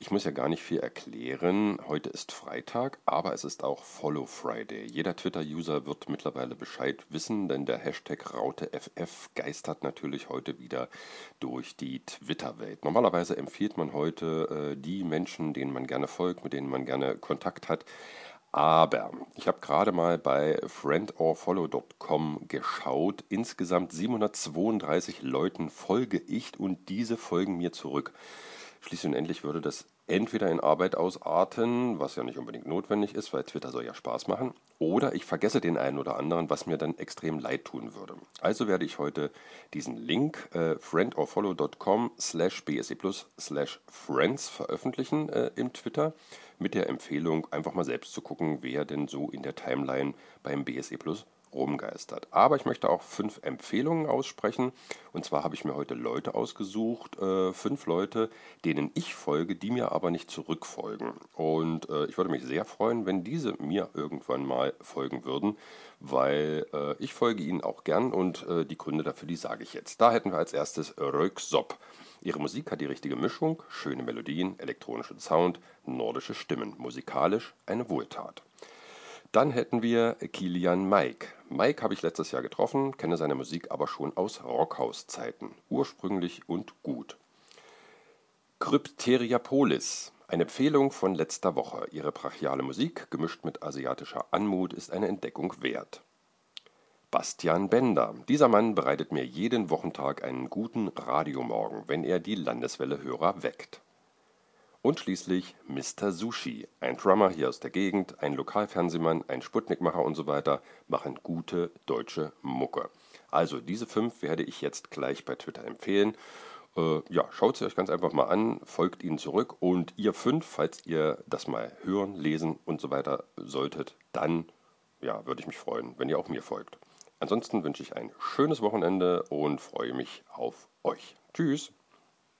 Ich muss ja gar nicht viel erklären. Heute ist Freitag, aber es ist auch Follow Friday. Jeder Twitter-User wird mittlerweile Bescheid wissen, denn der Hashtag RauteFF geistert natürlich heute wieder durch die Twitter-Welt. Normalerweise empfiehlt man heute die Menschen, denen man gerne folgt, mit denen man gerne Kontakt hat. Aber ich habe gerade mal bei friendorfollow.com geschaut. Insgesamt 732 Leuten folge ich und diese folgen mir zurück. Schließlich und endlich würde das entweder in Arbeit ausarten, was ja nicht unbedingt notwendig ist, weil Twitter soll ja Spaß machen, oder ich vergesse den einen oder anderen, was mir dann extrem leid tun würde. Also werde ich heute diesen Link friendorfollow.com/bseplus/friends veröffentlichen im Twitter mit der Empfehlung, einfach mal selbst zu gucken, wer denn so in der Timeline beim BSE Plus rumgeistert. Aber ich möchte auch 5 Empfehlungen aussprechen. Und zwar habe ich mir heute Leute ausgesucht, 5 Leute, denen ich folge, die mir aber nicht zurückfolgen. Und ich würde mich sehr freuen, wenn diese mir irgendwann mal folgen würden, weil ich folge ihnen auch gern und die Gründe dafür, die sage ich jetzt. Da hätten wir als erstes Röyksopp. Ihre Musik hat die richtige Mischung, schöne Melodien, elektronischen Sound, nordische Stimmen, musikalisch eine Wohltat. Dann hätten wir Kilian Mike. Mike habe ich letztes Jahr getroffen, kenne seine Musik aber schon aus Rockhaus-Zeiten. Ursprünglich und gut. Krypteriapolis. Eine Empfehlung von letzter Woche. Ihre brachiale Musik, gemischt mit asiatischer Anmut, ist eine Entdeckung wert. Bastian Bender. Dieser Mann bereitet mir jeden Wochentag einen guten Radiomorgen, wenn er die Landeswelle-Hörer weckt. Und schließlich Mr. Sushi. Ein Drummer hier aus der Gegend, ein Lokalfernsehmann, ein Sputnikmacher und so weiter machen gute deutsche Mucke. Also diese 5 werde ich jetzt gleich bei Twitter empfehlen. Ja, schaut sie euch ganz einfach mal an, folgt ihnen zurück und ihr 5, falls ihr das mal hören, lesen und so weiter solltet, dann ja, würde ich mich freuen, wenn ihr auch mir folgt. Ansonsten wünsche ich ein schönes Wochenende und freue mich auf euch. Tschüss!